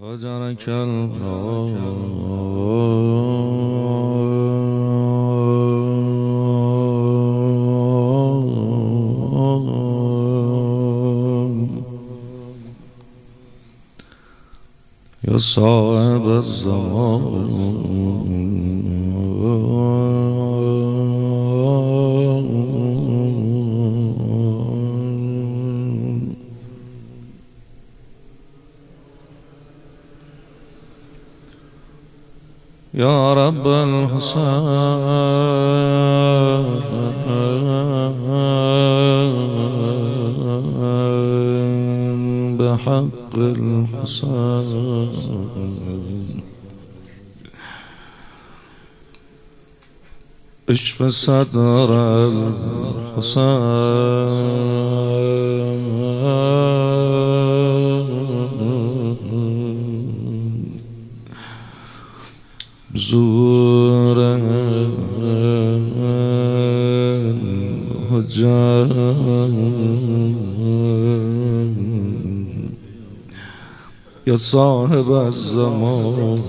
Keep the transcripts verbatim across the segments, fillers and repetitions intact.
هجرك الله يا صاحب الزمان يا رب الحسين بحق الحسين اشف صدر الحسين زورا هجان يا صاحب الزمان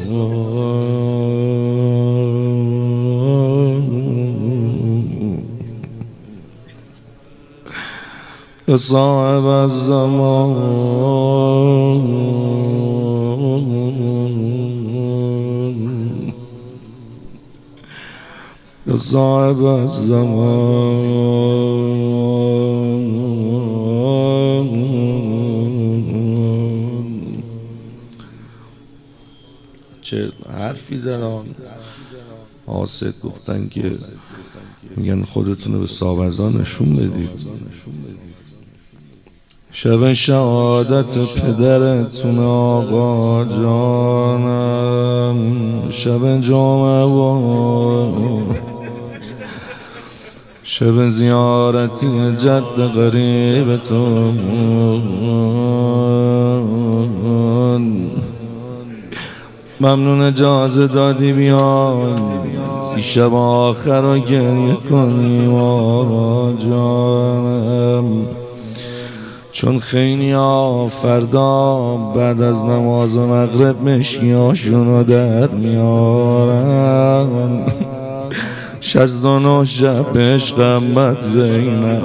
يا صاحب الزمان يا صاحب الزمان چه حرفی زدن حاسد گفتن که میگن خودتونو به صاحبزا نشون بدید. شب شهادت پدرتون آقا جانم، شب جمعه و شب زیارتی جد قریبتون، ممنون اجازه دادی بیان شب آخر رو گریه کنیم آقا جانم، چون خیلی ها فردا بعد از نماز مغرب مشکی هاشونو در میارن. شصت و نه شب عشقمت زینب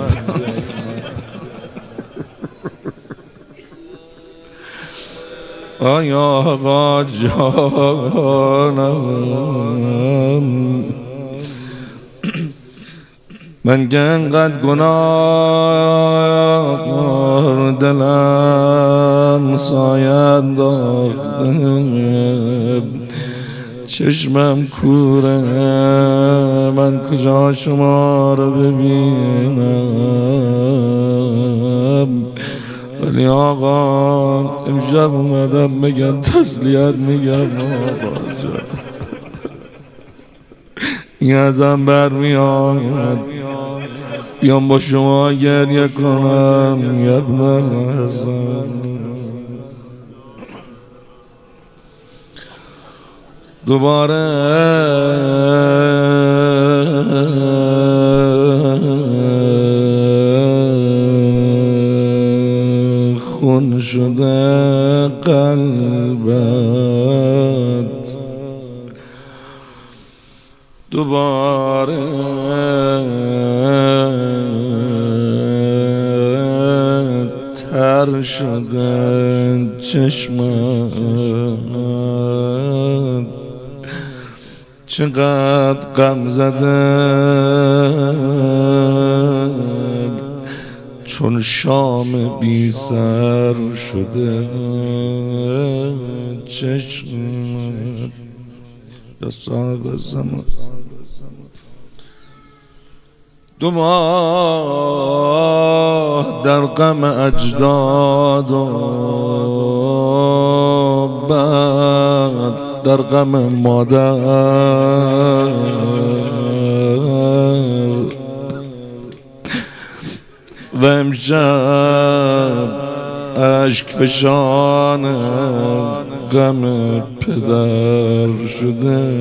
آیا آقا جانم، من که انقدر گناه دلم سایه انداخته، چشمم کوره، من کجا شما رو ببینم؟ ولی آقا امشب اومدم بگم تسلیت میگم آقا جان، این ازم برمیاد بیام با شما گریه کنم یه ابن حسن. دوباره خون شده قلبت، دوباره تر شده چشمت، چقدر غم زده چون شام بی سر شده چشمت. یا صاحب الزمان دو ماه در غم اجداد و بعد در غم مادر، و امشب اشک فشان غم پدر شده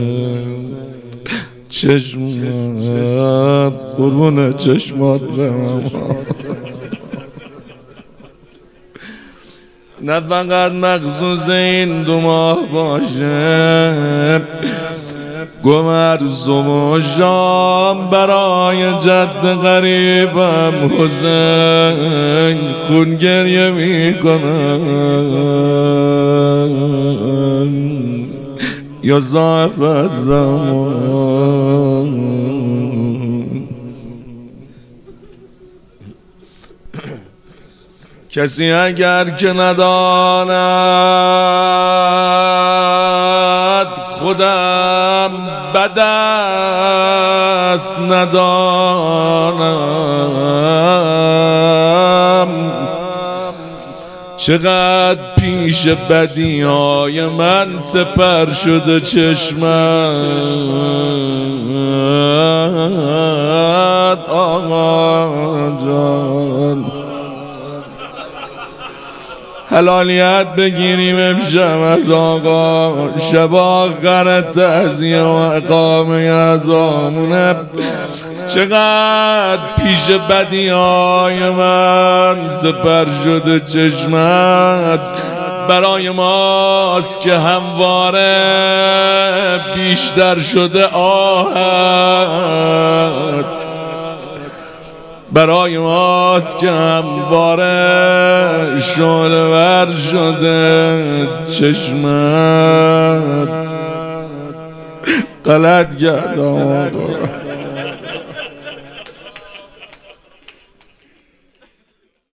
چشمات، قربون چشمات برم نه فقط مخصوص این دو ماه باشه، گمرز و شام برای جد غریبم حسین خون گریه میکنم یا صاحب زمان. کسی اگر که نداند خودم بد است ندانم، چقدر پیش بدیهای من سپر شده چشمت آقا جان. حلالیت بگیریم امشب از آقا، شب آخر تعزیه و اقامه ازامونه. چقدر پیش بدیهای من سپر شده چشمت، برای ماست که همواره بیشتر شده آهت، برای ماست که همواره شعله ور شده چشمت. غلط کردم